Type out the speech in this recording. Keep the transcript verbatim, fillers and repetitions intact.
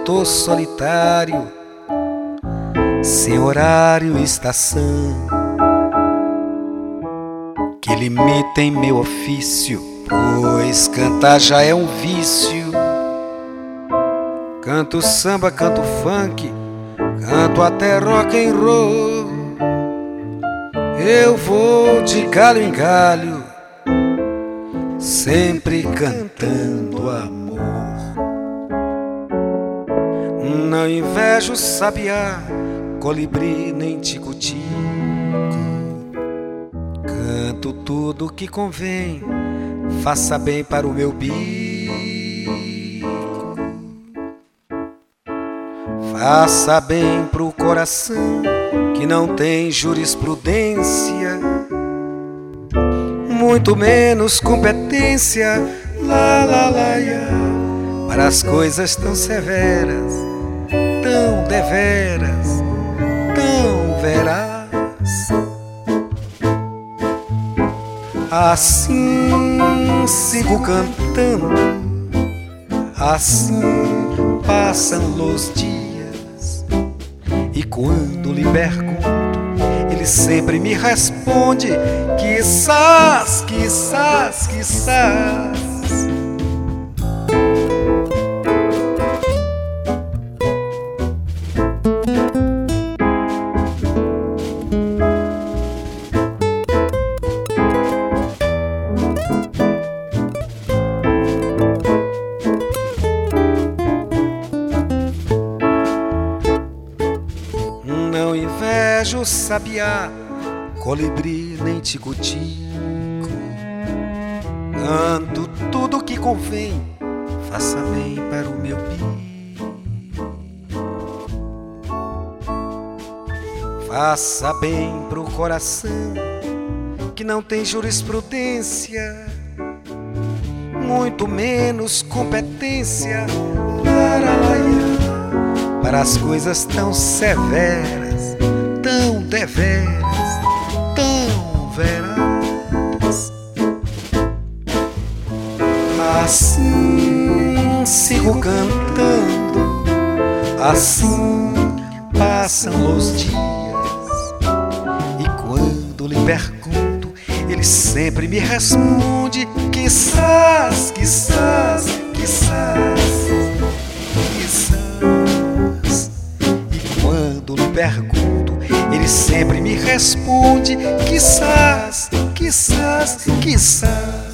cantor solitário, sem horário e estação, que limitem meu ofício, pois cantar já é um vício. Canto samba, canto funk, canto até rock and roll. Eu vou de galho em galho, sempre cantando amor. Não invejo sabiá, colibri nem tico-tico. Canto tudo que convém, faça bem para o meu bico. Faça bem pro coração que não tem jurisprudência, muito menos competência, lá, lá, lá, ya, para as coisas tão severas, tão deveras, tão veraz. Assim sigo cantando, assim passam os dias, e quando lhe pergunto, ele sempre me responde: quizás, quizás, quizás. Não invejo sabiá, colibri nem tico-tico. Canto tudo que convém, faça bem para o meu bico. Faça bem pro coração que não tem jurisprudência, muito menos competência, para as coisas tão severas, tão deveras, tão veraz. Assim sigo cantando, assim passam os dias, e quando lhe pergunto, ele sempre me responde: quizás, quizás, quizás, quizás. Quando lhe pergunto, ele sempre me responde: quizás, quizás, quizás.